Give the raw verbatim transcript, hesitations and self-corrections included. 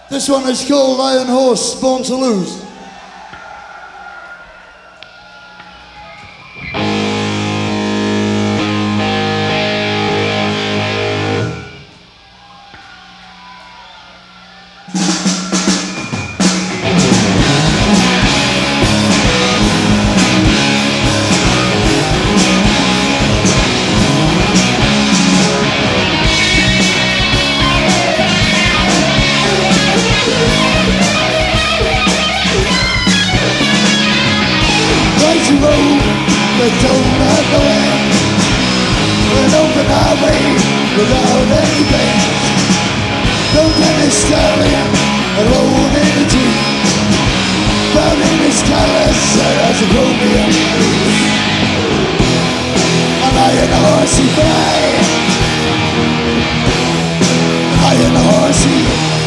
This one is called Iron Horse, Born to Lose. Crazy road that don't have no end, an open highway without any bends. Don't get me started and rolled in a jeep, found in this callous as a chromium leaf. And I and the horsey fly, I and the horsey